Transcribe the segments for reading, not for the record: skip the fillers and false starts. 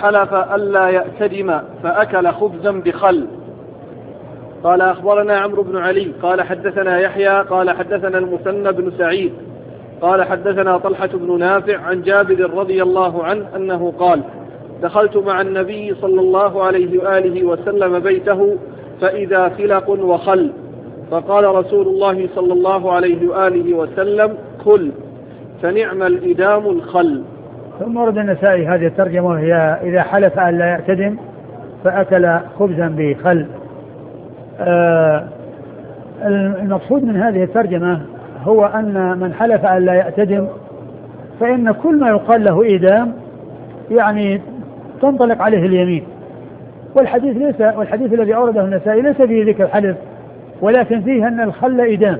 حلف ألا يأتدم فأكل خبزا بخل. قال أخبرنا عمرو بن علي قال حدثنا يحيى قال حدثنا المثنى بن سعيد قال حدثنا طلحة بن نافع عن جابر رضي الله عنه أنه قال دخلت مع النبي صلى الله عليه وآله وسلم بيته فإذا فلق وخل، فقال رسول الله صلى الله عليه وآله وسلم كل، فنعم الإدام الخل. ثم ورد النسائي هذه الترجمة هي إذا حلف أن لا يعتدم فأكل خبزا بخل. المقصود من هذه الترجمة هو أن من حلف أن لا يعتدم فإن كل ما يقال له إدام يعني تنطلق عليه اليمين. والحديث الذي أورده النسائي ليس فيه ذكر الحلف، ولكن فيه أن الخل إدام،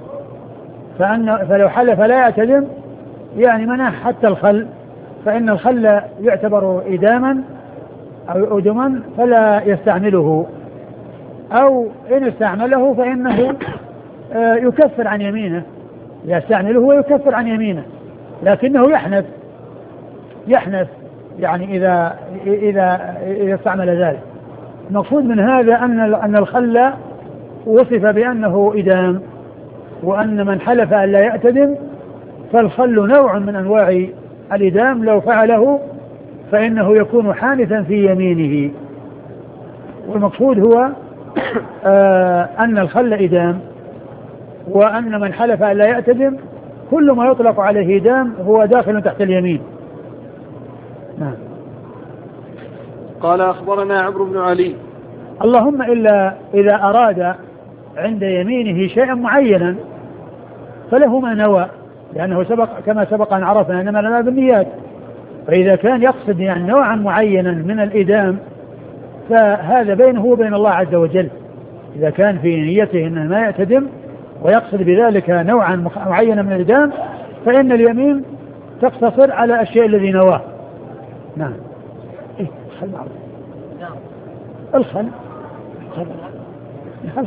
فلو حلف لا يعتدم يعني منح حتى الخل، فإن الخل يعتبر إداما أو أدما فلا يستعمله، أو إن استعمله فإنه يكفر عن يمينه، يستعمله ويكفر عن يمينه، لكنه يحنث يعني إذا استعمل ذلك. المقصود من هذا أن الخل وصف بأنه إدام، وأن من حلف أن لا يعتدم فالخل نوع من أنواع الإدام، لو فعله فإنه يكون حانثا في يمينه. والمقصود هو أن الخل إدام، وأن من حلف أن لا يعتدم كل ما يطلق عليه إدام هو داخل تحت اليمين. نعم. قال أخبرنا عمرو بن علي. اللهم إلا إذا أراد عند يمينه شيئا معينا فله ما نوى، لأنه كما سبق أن عرفنا إنما الأعمال بالنيات، فإذا كان يقصد يعني نوعا معينا من الإدام فهذا بينه وبين الله عز وجل. إذا كان في نيته أنه ما يعتدم ويقصد بذلك نوعا معينا من الإدام فإن اليمين تقتصر على الشيء الذي نواه. نعم. الخل معروف. الخل